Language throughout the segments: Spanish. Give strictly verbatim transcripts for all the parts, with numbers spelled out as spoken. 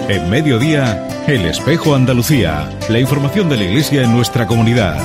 En Mediodía, El Espejo Andalucía. La información de la Iglesia en nuestra comunidad.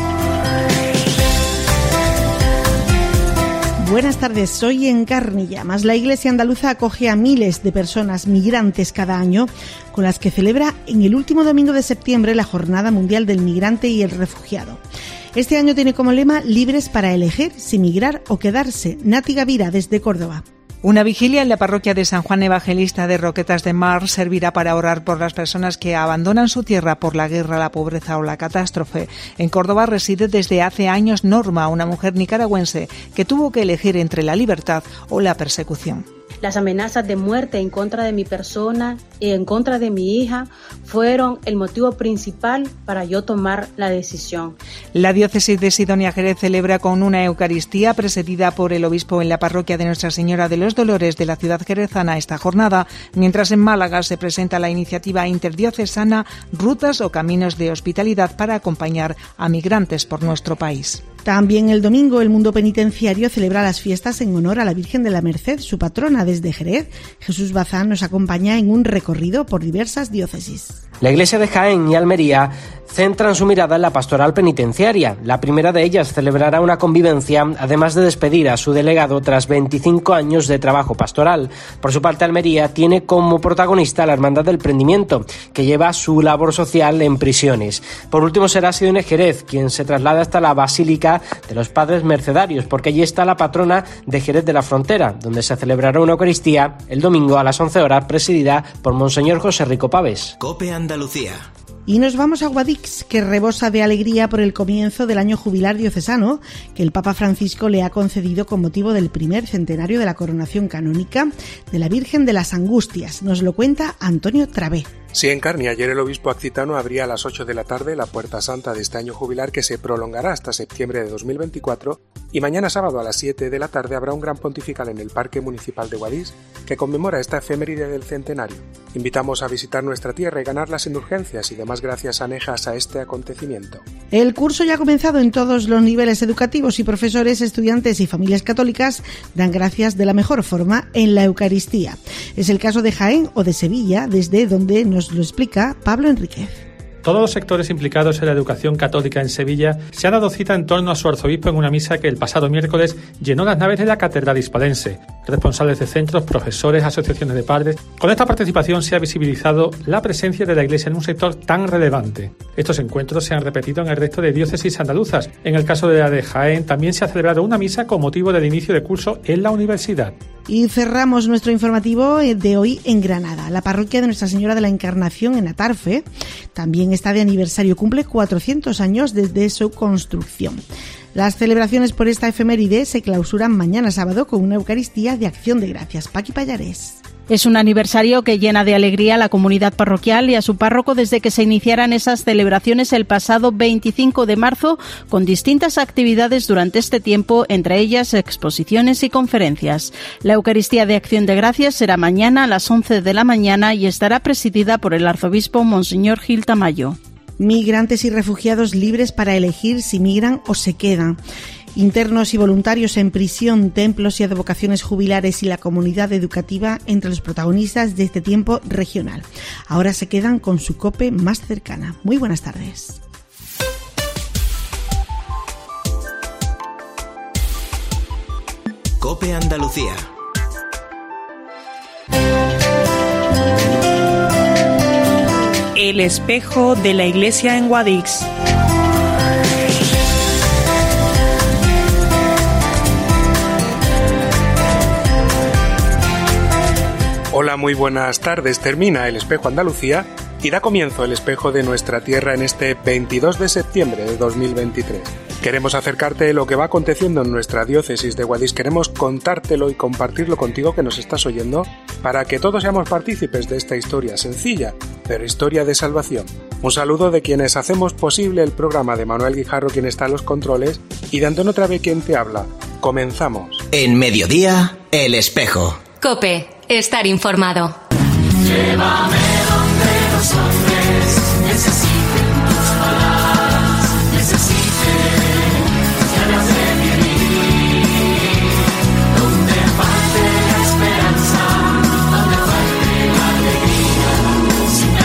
Buenas tardes, hoy en Carnillamas la Iglesia andaluza acoge a miles de personas migrantes cada año, con las que celebra en el último domingo de septiembre la Jornada Mundial del Migrante y el Refugiado. Este año tiene como lema libres para elegir si migrar o quedarse. Nati Gavira, desde Córdoba. Una vigilia en la parroquia de San Juan Evangelista de Roquetas de Mar servirá para orar por las personas que abandonan su tierra por la guerra, la pobreza o la catástrofe. En Córdoba reside desde hace años Norma, una mujer nicaragüense que tuvo que elegir entre la libertad o la persecución. Las amenazas de muerte en contra de mi persona y en contra de mi hija fueron el motivo principal para yo tomar la decisión. La diócesis de Sidonia Jerez celebra con una Eucaristía presidida por el obispo en la parroquia de Nuestra Señora de los Dolores de la ciudad jerezana esta jornada, mientras en Málaga se presenta la iniciativa interdiocesana Rutas o Caminos de Hospitalidad para acompañar a migrantes por nuestro país. También el domingo el mundo penitenciario celebra las fiestas en honor a la Virgen de la Merced, su patrona. Desde Jerez, Jesús Bazán nos acompaña en un recorrido por diversas diócesis. La iglesia de Jaén y Almería centran su mirada en la pastoral penitenciaria. La primera de ellas celebrará una convivencia, además de despedir a su delegado tras veinticinco años de trabajo pastoral. Por su parte, Almería tiene como protagonista la Hermandad del Prendimiento, que lleva su labor social en prisiones. Por último, será Sidonia Jerez quien se traslada hasta la Basílica de los Padres Mercedarios, porque allí está la patrona de Jerez de la Frontera, donde se celebrará una Eucaristía el domingo a las once horas, presidida por Monseñor José Rico Paves. COPE Andalucía. Y nos vamos a Guadix, que rebosa de alegría por el comienzo del año jubilar diocesano que el Papa Francisco le ha concedido con motivo del primer centenario de la coronación canónica de la Virgen de las Angustias. Nos lo cuenta Antonio Travé. Sí, en Carni, ayer el obispo accitano abría a las ocho de la tarde la Puerta Santa de este año jubilar, que se prolongará hasta septiembre de dos mil veinticuatro, y mañana sábado a las siete de la tarde habrá un gran pontifical en el Parque Municipal de Guadix que conmemora esta efeméride del centenario. Invitamos a visitar nuestra tierra y ganar las indulgencias y demás gracias anejas a este acontecimiento. El curso ya ha comenzado en todos los niveles educativos y profesores, estudiantes y familias católicas dan gracias de la mejor forma en la Eucaristía. Es el caso de Jaén o de Sevilla, desde donde nos Nos lo explica Pablo Enríquez. Todos los sectores implicados en la educación católica en Sevilla se han dado cita en torno a su arzobispo en una misa que el pasado miércoles llenó las naves de la Catedral Hispalense. Responsables de centros, profesores, asociaciones de padres. Con esta participación se ha visibilizado la presencia de la Iglesia en un sector tan relevante. Estos encuentros se han repetido en el resto de diócesis andaluzas. En el caso de la de Jaén también se ha celebrado una misa con motivo del inicio de curso en la universidad. Y cerramos nuestro informativo de hoy en Granada. La parroquia de Nuestra Señora de la Encarnación en Atarfe también está de aniversario, cumple cuatrocientos años desde su construcción. Las celebraciones por esta efeméride se clausuran mañana sábado con una Eucaristía de Acción de Gracias. Paqui Pallares. Es un aniversario que llena de alegría a la comunidad parroquial y a su párroco desde que se iniciaran esas celebraciones el pasado veinticinco de marzo, con distintas actividades durante este tiempo, entre ellas exposiciones y conferencias. La Eucaristía de Acción de Gracias será mañana a las once de la mañana y estará presidida por el arzobispo Monseñor Gil Tamayo. Migrantes y refugiados libres para elegir si migran o se quedan. Internos y voluntarios en prisión, templos y advocaciones jubilares y la comunidad educativa entre los protagonistas de este tiempo regional. Ahora se quedan con su COPE más cercana. Muy buenas tardes. COPE Andalucía. El espejo de la iglesia en Guadix. Hola, muy buenas tardes. Termina el Espejo Andalucía y da comienzo el espejo de nuestra tierra en este veintidós de septiembre de dos mil veintitrés. Queremos acercarte lo que va aconteciendo en nuestra diócesis de Guadix. Queremos contártelo y compartirlo contigo que nos estás oyendo para que todos seamos partícipes de esta historia sencilla, pero historia de salvación. Un saludo de quienes hacemos posible el programa, de Manuel Guijarro, quien está en los controles, y de Antonio Travé, quien te habla. Comenzamos. En Mediodía, El Espejo. COPE. Estar informado. Llévame donde los hombres necesiten tus palabras, necesiten ganas de vivir, donde falte la esperanza, donde falte la alegría, sin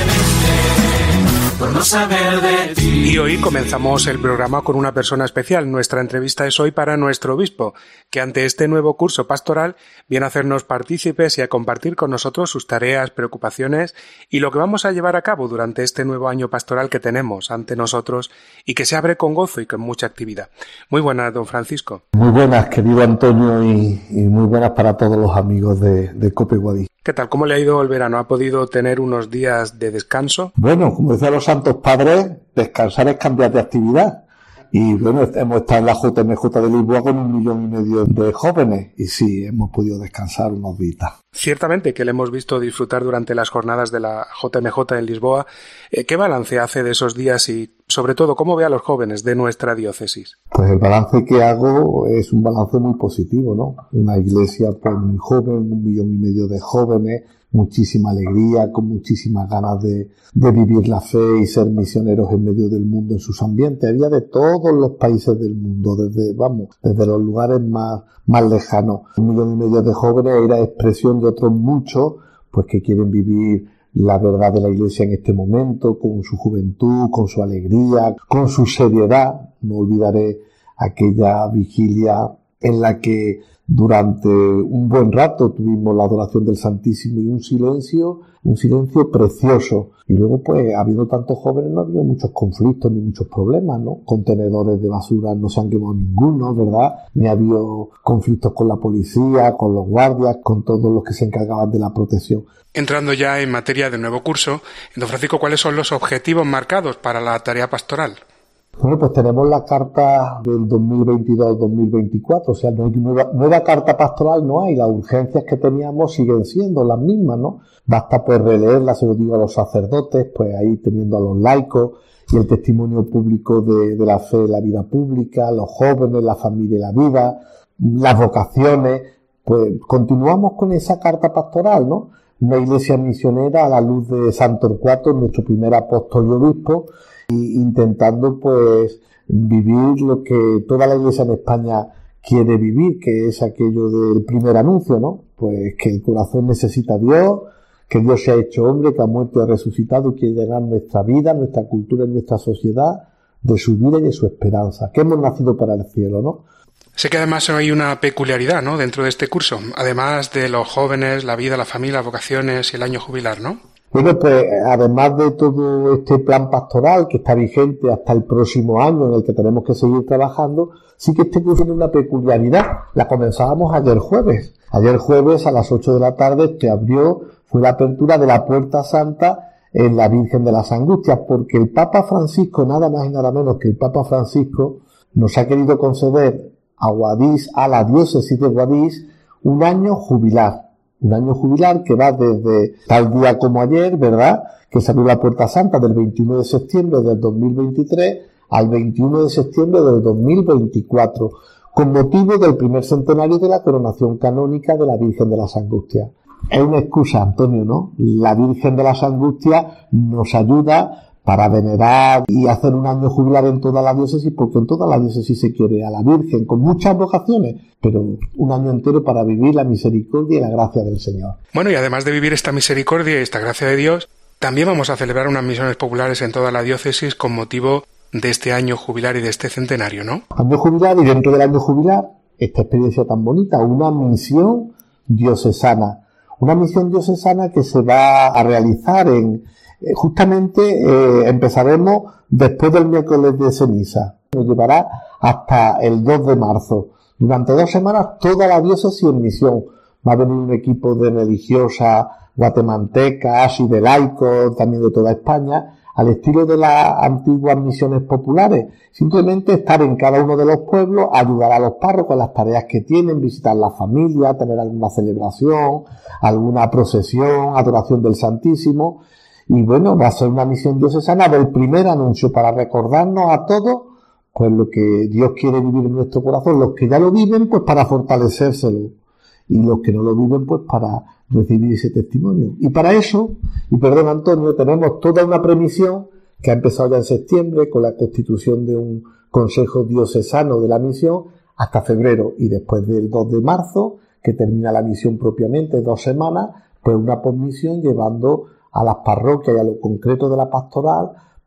saber de ti. Y hoy comenzamos el programa con una persona especial. Nuestra entrevista es hoy para nuestro obispo, que ante este nuevo curso pastoral viene a hacernos partícipes y a compartir con nosotros sus tareas, preocupaciones y lo que vamos a llevar a cabo durante este nuevo año pastoral que tenemos ante nosotros y que se abre con gozo y con mucha actividad. Muy buenas, don Francisco. Muy buenas, querido Antonio, y, y muy buenas para todos los amigos de, de COPE Guadix. ¿Qué tal? ¿Cómo le ha ido el verano? ¿Ha podido tener unos días de descanso? Bueno, como decían los santos padres, descansar es cambiar de actividad. Y bueno, hemos estado en la J M J de Lisboa con un millón y medio de jóvenes y sí, hemos podido descansar unos días. Ciertamente que le hemos visto disfrutar durante las jornadas de la J M J en Lisboa. ¿Qué balance hace de esos días y, sobre todo, cómo ve a los jóvenes de nuestra diócesis? Pues el balance que hago es un balance muy positivo, ¿no? Una iglesia pues muy joven, un millón y medio de jóvenes, muchísima alegría, con muchísimas ganas de, de vivir la fe y ser misioneros en medio del mundo en sus ambientes. Había de todos los países del mundo, desde, vamos, desde los lugares más, más lejanos. Un millón y medio de jóvenes era expresión de otros muchos, pues que quieren vivir la verdad de la iglesia en este momento, con su juventud, con su alegría, con su seriedad. No olvidaré aquella vigilia en la que durante un buen rato tuvimos la adoración del Santísimo y un silencio, un silencio precioso. Y luego, pues, habiendo tantos jóvenes, no ha habido muchos conflictos ni muchos problemas, ¿no? Contenedores de basura no se han quemado ninguno, ¿verdad? Ni ha habido conflictos con la policía, con los guardias, con todos los que se encargaban de la protección. Entrando ya en materia de nuevo curso, don Francisco, ¿cuáles son los objetivos marcados para la tarea pastoral? Bueno, pues tenemos la carta del dos mil veintidós dos mil veinticuatro, o sea, no hay nueva, nueva carta pastoral no hay, las urgencias que teníamos siguen siendo las mismas, ¿no? Basta pues releerla, se lo digo a los sacerdotes, pues ahí teniendo a los laicos y el testimonio público de, de la fe en la vida pública, los jóvenes, la familia y la vida, las vocaciones, pues continuamos con esa carta pastoral, ¿no? Una iglesia misionera a la luz de San Torcuato, nuestro primer apóstol y obispo, y intentando pues vivir lo que toda la iglesia en España quiere vivir, que es aquello del primer anuncio, ¿no? Pues que el corazón necesita a Dios, que Dios se ha hecho hombre, que ha muerto y ha resucitado y quiere llenar nuestra vida, nuestra cultura y nuestra sociedad de su vida y de su esperanza, que hemos nacido para el cielo, ¿no? Sé que además hay una peculiaridad, ¿no?, dentro de este curso, además de los jóvenes, la vida, la familia, las vocaciones y el año jubilar, ¿no? Bueno, pues además de todo este plan pastoral que está vigente hasta el próximo año en el que tenemos que seguir trabajando, sí que este curso tiene una peculiaridad. La comenzábamos ayer jueves. Ayer jueves a las ocho de la tarde se abrió, fue la apertura de la Puerta Santa en la Virgen de las Angustias, porque el Papa Francisco, nada más y nada menos que el Papa Francisco, nos ha querido conceder a Guadix, a la diócesis de Guadix, un año jubilar. Un año jubilar que va desde tal día como ayer, ¿verdad?, que se abrió la Puerta Santa del veintiuno de septiembre del dos mil veintitrés al veintiuno de septiembre del dos mil veinticuatro, con motivo del primer centenario de la coronación canónica de la Virgen de las Angustias. Es una excusa, Antonio, ¿no? La Virgen de las Angustias nos ayuda para venerar y hacer un año jubilar en toda la diócesis, porque en toda la diócesis se quiere a la Virgen, con muchas vocaciones, pero un año entero para vivir la misericordia y la gracia del Señor. Bueno, y además de vivir esta misericordia y esta gracia de Dios, también vamos a celebrar unas misiones populares en toda la diócesis con motivo de este año jubilar y de este centenario, ¿no? Año jubilar, y dentro del año jubilar, esta experiencia tan bonita, una misión diocesana. Una misión diocesana que se va a realizar en Justamente eh, empezaremos después del miércoles de ceniza. Nos llevará hasta el dos de marzo. Durante dos semanas toda la diócesis en misión. Va a venir un equipo de religiosas guatemaltecas y de laicos, también de toda España, al estilo de las antiguas misiones populares. Simplemente estar en cada uno de los pueblos, ayudar a los párrocos en las tareas que tienen, visitar la familia, tener alguna celebración, alguna procesión, adoración del Santísimo. Y bueno, va a ser una misión diocesana del primer anuncio para recordarnos a todos pues lo que Dios quiere vivir en nuestro corazón. Los que ya lo viven, pues para fortalecérselo. Y los que no lo viven, pues para recibir ese testimonio. Y para eso, y perdón Antonio, tenemos toda una premisión que ha empezado ya en septiembre con la constitución de un Consejo Diocesano de la Misión hasta febrero. Y después del dos de marzo, que termina la misión propiamente, dos semanas, pues una posmisión llevando a las parroquias y a lo concreto de la pastoral,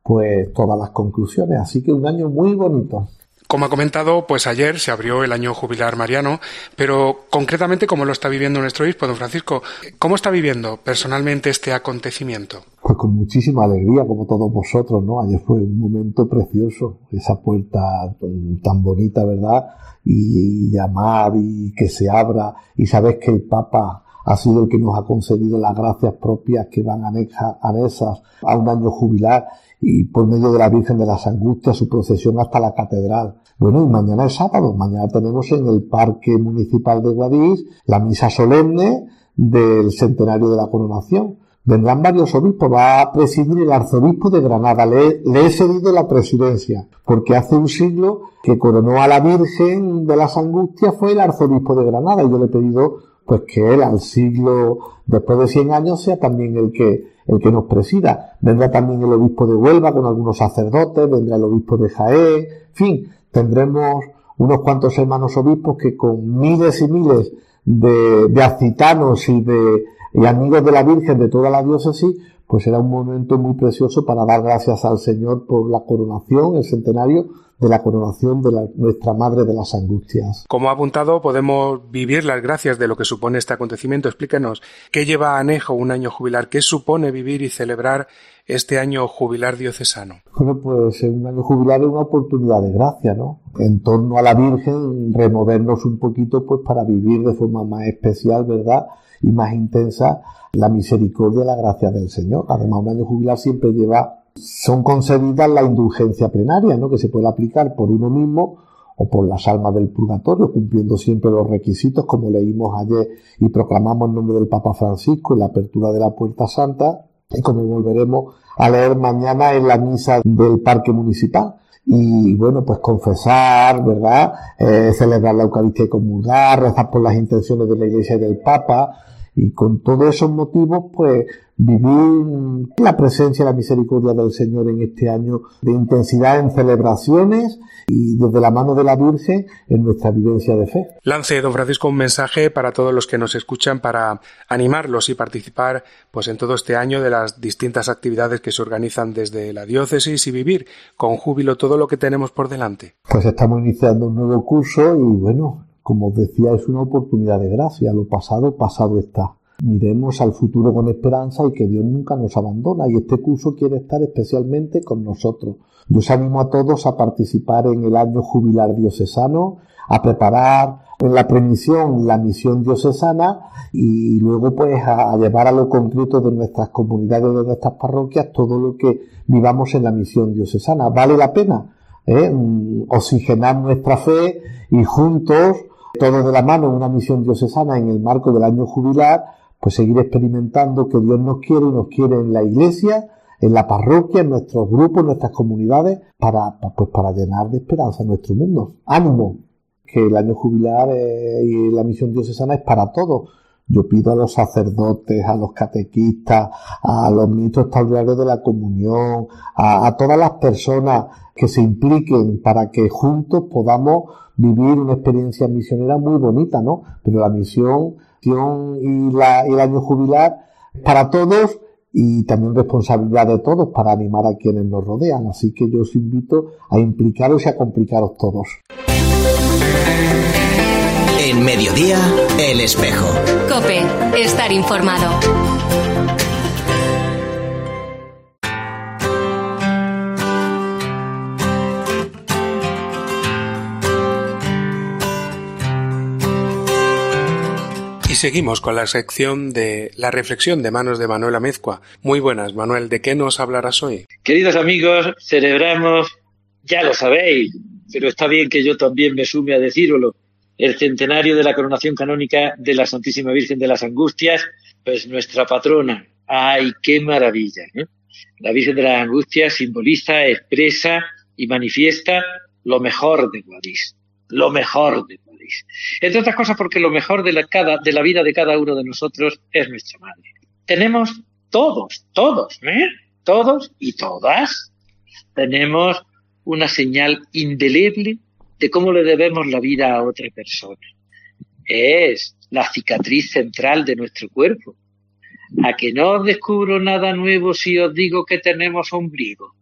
pues todas las conclusiones. Así que un año muy bonito. Como ha comentado, pues ayer se abrió el año jubilar mariano, pero concretamente, ¿cómo lo está viviendo nuestro obispo, don Francisco? ¿Cómo está viviendo personalmente este acontecimiento? Pues con muchísima alegría, como todos vosotros, ¿no? Ayer fue un momento precioso, esa puerta tan bonita, ¿verdad? Y, y llamar y que se abra, y sabes que el Papa ha sido el que nos ha concedido las gracias propias que van anexa, anexas a un año jubilar, y por medio de la Virgen de las Angustias su procesión hasta la catedral. Bueno, y mañana es sábado, mañana tenemos en el Parque Municipal de Guadix la misa solemne del centenario de la coronación. Vendrán varios obispos, va a presidir el arzobispo de Granada, le, le he cedido la presidencia, porque hace un siglo que coronó a la Virgen de las Angustias fue el arzobispo de Granada, y yo le he pedido pues que él al siglo, después de cien años, sea también el que, el que nos presida. Vendrá también el obispo de Huelva con algunos sacerdotes, vendrá el obispo de Jaén, en fin, tendremos unos cuantos hermanos obispos que con miles y miles de, de accitanos y de, y amigos de la Virgen de toda la diócesis, pues será un momento muy precioso para dar gracias al Señor por la coronación, el centenario de la coronación de la, nuestra Madre de las Angustias. Como ha apuntado, podemos vivir las gracias de lo que supone este acontecimiento. Explíquenos, ¿qué lleva anejo un año jubilar? ¿Qué supone vivir y celebrar este año jubilar diocesano? Bueno, pues un año jubilar es una oportunidad de gracia, ¿no? En torno a la Virgen, removernos un poquito pues para vivir de forma más especial, ¿verdad? Y más intensa la misericordia y la gracia del Señor. Además, un año jubilar siempre lleva, son concedidas la indulgencia plenaria, ¿no? Que se puede aplicar por uno mismo o por las almas del purgatorio, cumpliendo siempre los requisitos, como leímos ayer y proclamamos en nombre del Papa Francisco en la apertura de la Puerta Santa, y como volveremos a leer mañana en la misa del Parque Municipal. Y bueno, pues confesar, ¿verdad? Eh, celebrar la Eucaristía y comulgar, rezar por las intenciones de la Iglesia y del Papa, y con todos esos motivos, pues vivir la presencia y la misericordia del Señor en este año de intensidad en celebraciones y desde la mano de la Virgen en nuestra vivencia de fe. Lance, don Francisco, un mensaje para todos los que nos escuchan para animarlos y participar pues en todo este año de las distintas actividades que se organizan desde la diócesis y vivir con júbilo todo lo que tenemos por delante. Pues estamos iniciando un nuevo curso y bueno, como os decía, es una oportunidad de gracia. Lo pasado, pasado está. Miremos al futuro con esperanza y que Dios nunca nos abandona, y este curso quiere estar especialmente con nosotros. Yo os animo a todos a participar en el año jubilar diocesano, a preparar en la premisión la misión diocesana y luego pues a, a llevar a lo concreto de nuestras comunidades, de nuestras parroquias, todo lo que vivamos en la misión diocesana. Vale la pena ¿eh? oxigenar nuestra fe y juntos, todos de la mano en una misión diocesana en el marco del año jubilar, pues seguir experimentando que Dios nos quiere y nos quiere en la iglesia, en la parroquia, en nuestros grupos, en nuestras comunidades, para, pues para llenar de esperanza nuestro mundo. ¡Ánimo! Que el año jubilar eh, y la misión diocesana es para todos. Yo pido a los sacerdotes, a los catequistas, a los ministros extraordinarios de la comunión, a, a todas las personas que se impliquen para que juntos podamos vivir una experiencia misionera muy bonita, ¿no? Pero la misión y, la, y el año jubilar es para todos y también responsabilidad de todos para animar a quienes nos rodean. Así que yo os invito a implicaros y a complicaros todos. En Mediodía, El Espejo. COPE, estar informado. Y seguimos con la sección de la reflexión de manos de Manuel Amezcua. Muy buenas, Manuel, ¿de qué nos hablarás hoy? Queridos amigos, celebramos, ya lo sabéis, pero está bien que yo también me sume a decíroslo, el centenario de la coronación canónica de la Santísima Virgen de las Angustias, pues nuestra patrona. ¡Ay, qué maravilla! ¿eh? La Virgen de las Angustias simboliza, expresa y manifiesta lo mejor de Guadix, lo mejor de Guadix. Entre otras cosas porque lo mejor de la, cada, de la vida de cada uno de nosotros es nuestra madre. Tenemos todos, todos, ¿eh? todos y todas, tenemos una señal indeleble de cómo le debemos la vida a otra persona. Es la cicatriz central de nuestro cuerpo. ¿A que no os descubro nada nuevo si os digo que tenemos ombligo?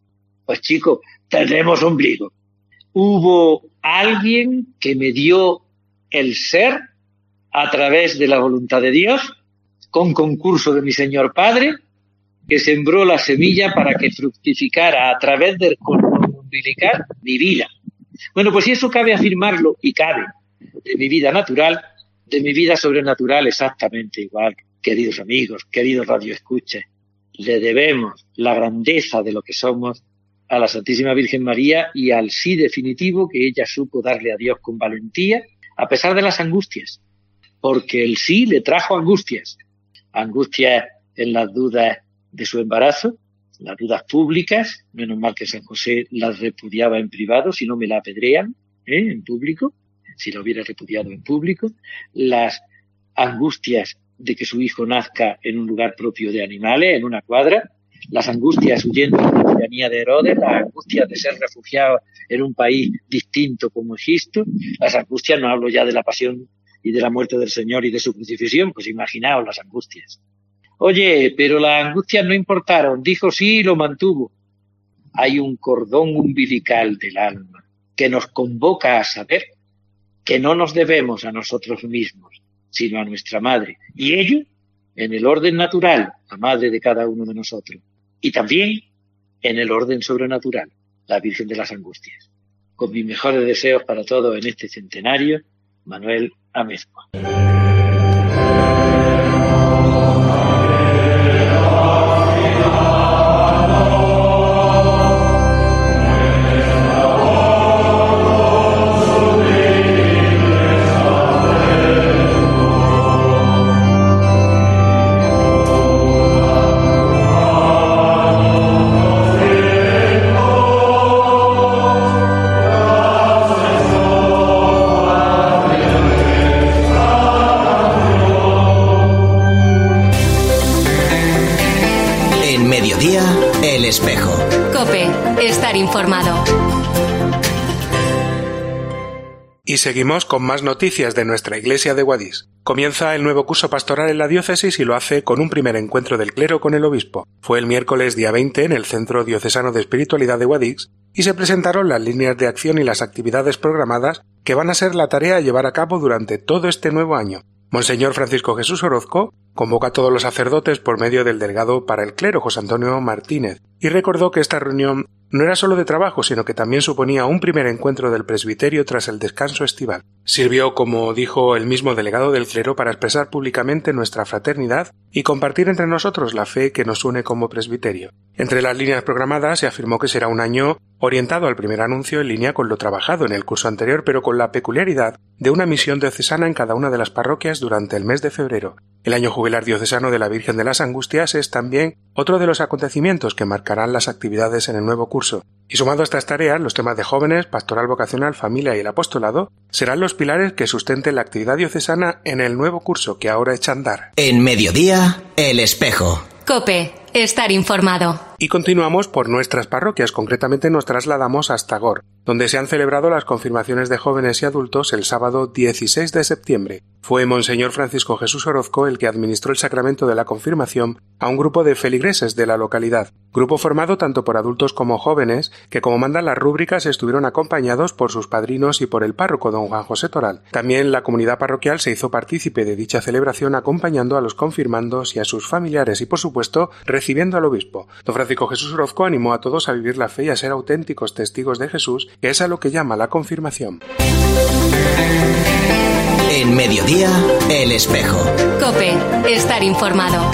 Pues chicos, tenemos ombligo. Hubo alguien que me dio el ser a través de la voluntad de Dios, con concurso de mi Señor Padre, que sembró la semilla para que fructificara a través del cordón umbilical mi vida. Bueno, pues si eso cabe afirmarlo, y cabe, de mi vida natural, de mi vida sobrenatural exactamente igual. Queridos amigos, queridos radioescuchas, le debemos la grandeza de lo que somos a la Santísima Virgen María y al sí definitivo que ella supo darle a Dios con valentía, a pesar de las angustias, porque el sí le trajo angustias, angustias en las dudas de su embarazo, las dudas públicas, menos mal que San José las repudiaba en privado, si no me la apedrean, ¿eh? en público, si la hubiera repudiado en público, las angustias de que su hijo nazca en un lugar propio de animales, en una cuadra, las angustias huyendo de la tiranía de Herodes, las angustias de ser refugiado en un país distinto como Egipto, las angustias, no hablo ya de la pasión y de la muerte del Señor y de su crucifixión, pues imaginaos las angustias. Oye, pero las angustias no importaron, dijo sí y lo mantuvo. Hay un cordón umbilical del alma que nos convoca a saber que no nos debemos a nosotros mismos, sino a nuestra madre, y ello en el orden natural, la madre de cada uno de nosotros, y también en el orden sobrenatural, la Virgen de las Angustias. Con mis mejores deseos para todos en este centenario, Manuel Amezcua. El Espejo. COPE. Estar informado. Y seguimos con más noticias de nuestra iglesia de Guadix. Comienza el nuevo curso pastoral en la diócesis y lo hace con un primer encuentro del clero con el obispo. Fue el miércoles día veinte en el Centro Diocesano de Espiritualidad de Guadix y se presentaron las líneas de acción y las actividades programadas que van a ser la tarea a llevar a cabo durante todo este nuevo año. Monseñor Francisco Jesús Orozco convoca a todos los sacerdotes por medio del delegado para el clero, José Antonio Martínez, y recordó que esta reunión no era solo de trabajo, sino que también suponía un primer encuentro del presbiterio tras el descanso estival. Sirvió, como dijo el mismo delegado del clero, para expresar públicamente nuestra fraternidad y compartir entre nosotros la fe que nos une como presbiterio. Entre las líneas programadas se afirmó que será un año orientado al primer anuncio en línea con lo trabajado en el curso anterior, pero con la peculiaridad de una misión diocesana en cada una de las parroquias durante el mes de febrero. El año jubilar diocesano de la Virgen de las Angustias es también otro de los acontecimientos que marcarán las actividades en el nuevo curso. Y sumado a estas tareas, los temas de jóvenes, pastoral vocacional, familia y el apostolado serán los pilares que sustenten la actividad diocesana en el nuevo curso que ahora echa a andar. En Mediodía, El Espejo. COPE. Estar informado. Y continuamos por nuestras parroquias, concretamente nos trasladamos hasta Gor, donde se han celebrado las confirmaciones de jóvenes y adultos el sábado dieciséis de septiembre. Fue Monseñor Francisco Jesús Orozco el que administró el sacramento de la confirmación a un grupo de feligreses de la localidad, grupo formado tanto por adultos como jóvenes, que como mandan las rúbricas estuvieron acompañados por sus padrinos y por el párroco don Juan José Toral. También la comunidad parroquial se hizo partícipe de dicha celebración acompañando a los confirmandos y a sus familiares y por supuesto recibiendo al obispo. Don Francisco Jesús Orozco animó a todos a vivir la fe y a ser auténticos testigos de Jesús, que es a lo que llama la confirmación. En Mediodía, El Espejo. COPE. Estar informado.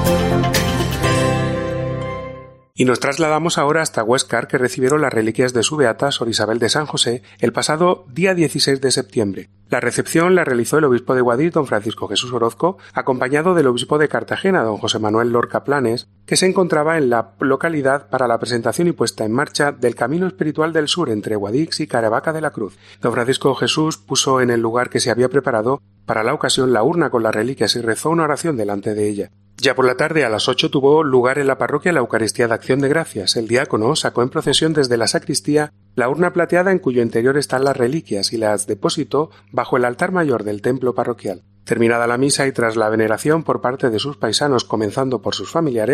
Y nos trasladamos ahora hasta Huéscar, que recibieron las reliquias de su beata Sor Isabel de San José el pasado día dieciséis de septiembre. La recepción la realizó el obispo de Guadix, don Francisco Jesús Orozco, acompañado del obispo de Cartagena, don José Manuel Lorca Planes, que se encontraba en la localidad para la presentación y puesta en marcha del Camino Espiritual del Sur entre Guadix y Caravaca de la Cruz. Don Francisco Jesús puso en el lugar que se había preparado para la ocasión la urna con las reliquias y rezó una oración delante de ella. Ya por la tarde, a las ocho, tuvo lugar en la parroquia la Eucaristía de Acción de Gracias. El diácono sacó en procesión desde la sacristía la urna plateada en cuyo interior están las reliquias y las depositó bajo el altar mayor del templo parroquial. Terminada la misa y tras la veneración por parte de sus paisanos, comenzando por sus familiares,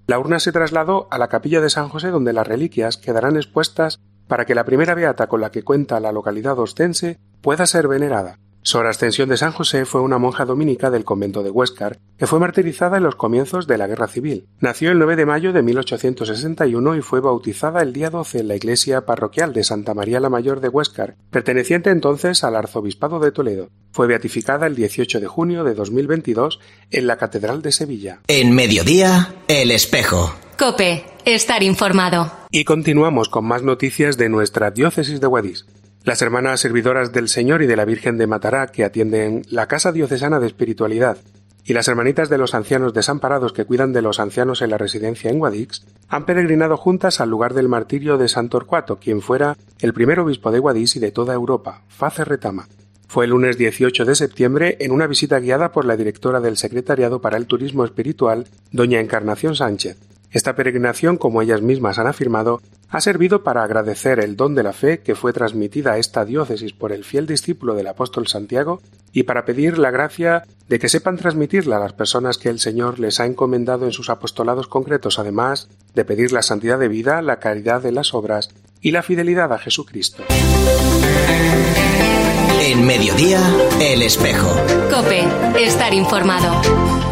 La urna se trasladó a la capilla de San José, donde las reliquias quedarán expuestas para que la primera beata con la que cuenta la localidad ostense pueda ser venerada. Sor Ascensión de San José fue una monja dominica del convento de Huéscar, que fue martirizada en los comienzos de la Guerra Civil. Nació el nueve de mayo de mil ochocientos sesenta y uno y fue bautizada el día doce en la iglesia parroquial de Santa María la Mayor de Huéscar, perteneciente entonces al arzobispado de Toledo. Fue beatificada el dieciocho de junio de dos mil veintidós en la Catedral de Sevilla. En Mediodía, El Espejo. COPE, estar informado. Y continuamos con más noticias de nuestra diócesis de Guadix. Las hermanas servidoras del Señor y de la Virgen de Matará, que atienden la Casa Diocesana de Espiritualidad, y las hermanitas de los ancianos desamparados que cuidan de los ancianos en la residencia en Guadix, han peregrinado juntas al lugar del martirio de San Torcuato, quien fuera el primer obispo de Guadix y de toda Europa, Face Retama. Fue el lunes dieciocho de septiembre en una visita guiada por la directora del Secretariado para el Turismo Espiritual, doña Encarnación Sánchez. Esta peregrinación, como ellas mismas han afirmado, ha servido para agradecer el don de la fe que fue transmitida a esta diócesis por el fiel discípulo del apóstol Santiago y para pedir la gracia de que sepan transmitirla a las personas que el Señor les ha encomendado en sus apostolados concretos, además de pedir la santidad de vida, la caridad de las obras y la fidelidad a Jesucristo. En Mediodía, El Espejo. COPE, estar informado.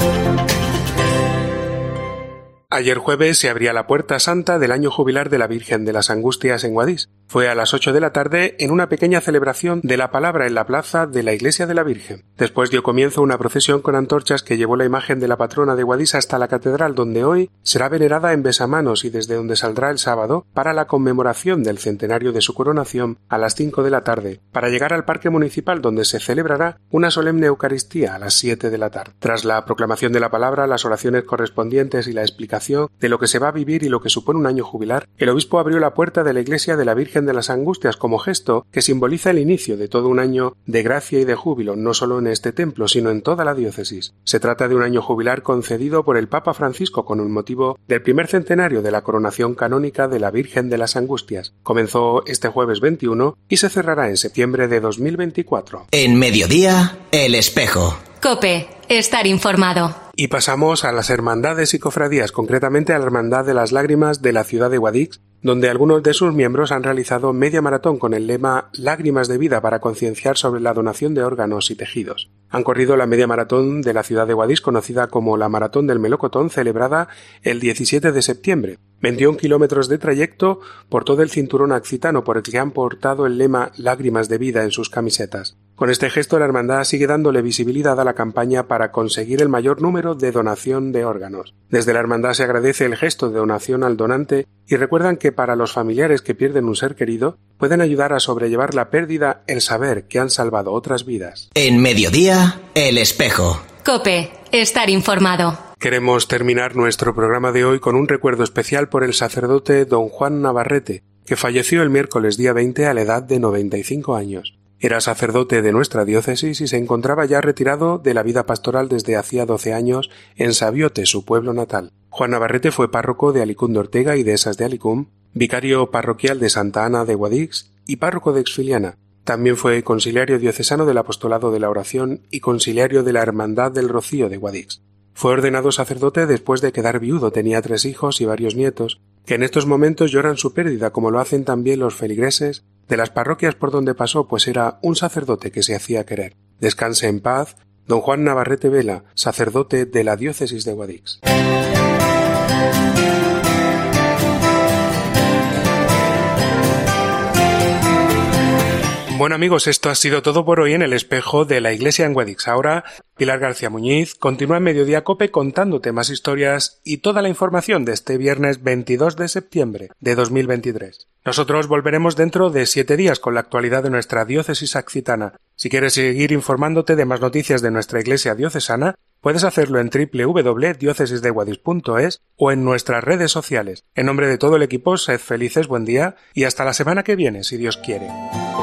Ayer jueves se abría la Puerta Santa del año jubilar de la Virgen de las Angustias en Guadix. Fue a las ocho de la tarde en una pequeña celebración de la palabra en la plaza de la Iglesia de la Virgen. Después dio comienzo una procesión con antorchas que llevó la imagen de la patrona de Guadix hasta la catedral, donde hoy será venerada en besamanos y desde donde saldrá el sábado para la conmemoración del centenario de su coronación a las cinco de la tarde, para llegar al parque municipal donde se celebrará una solemne Eucaristía a las siete de la tarde. Tras la proclamación de la palabra, las oraciones correspondientes y la explicación de lo que se va a vivir y lo que supone un año jubilar, el obispo abrió la puerta de la Iglesia de la Virgen de las Angustias como gesto que simboliza el inicio de todo un año de gracia y de júbilo, no solo en este templo, sino en toda la diócesis. Se trata de un año jubilar concedido por el Papa Francisco con el motivo del primer centenario de la coronación canónica de la Virgen de las Angustias. Comenzó este jueves veintiuno y se cerrará en septiembre de dos mil veinticuatro. En Mediodía, El Espejo. COPE, estar informado. Y pasamos a las hermandades y cofradías, concretamente a la Hermandad de las Lágrimas de la ciudad de Guadix, donde algunos de sus miembros han realizado media maratón con el lema Lágrimas de Vida para concienciar sobre la donación de órganos y tejidos. Han corrido la media maratón de la ciudad de Guadix, conocida como la Maratón del Melocotón, celebrada el diecisiete de septiembre. veintiún kilómetros de trayecto por todo el cinturón accitano, por el que han portado el lema Lágrimas de Vida en sus camisetas. Con este gesto, la hermandad sigue dándole visibilidad a la campaña para conseguir el mayor número de donación de órganos. Desde la hermandad se agradece el gesto de donación al donante y recuerdan que para los familiares que pierden un ser querido, pueden ayudar a sobrellevar la pérdida el saber que han salvado otras vidas. En Mediodía, El Espejo. COPE, estar informado. Queremos terminar nuestro programa de hoy con un recuerdo especial por el sacerdote don Juan Navarrete, que falleció el miércoles día veinte a la edad de noventa y cinco años. Era sacerdote de nuestra diócesis y se encontraba ya retirado de la vida pastoral desde hacía doce años en Sabiote, su pueblo natal. Juan Navarrete fue párroco de Alicún de Ortega y Dehesas de Alicún, vicario parroquial de Santa Ana de Guadix y párroco de Exfiliana. También fue conciliario diocesano del Apostolado de la Oración y conciliario de la Hermandad del Rocío de Guadix. Fue ordenado sacerdote después de quedar viudo, tenía tres hijos y varios nietos, que en estos momentos lloran su pérdida, como lo hacen también los feligreses de las parroquias por donde pasó, pues era un sacerdote que se hacía querer. Descanse en paz, don Juan Navarrete Vela, sacerdote de la diócesis de Guadix. Bueno amigos, esto ha sido todo por hoy en el espejo de la Iglesia en Guadix. Ahora, Pilar García Muñiz continúa en Mediodía COPE contándote más historias y toda la información de este viernes veintidós de septiembre de dos mil veintitrés. Nosotros volveremos dentro de siete días con la actualidad de nuestra diócesis accitana. Si quieres seguir informándote de más noticias de nuestra Iglesia diocesana, puedes hacerlo en doble u doble u doble u punto diócesis de guadix punto es o en nuestras redes sociales. En nombre de todo el equipo, sed felices, buen día y hasta la semana que viene, si Dios quiere.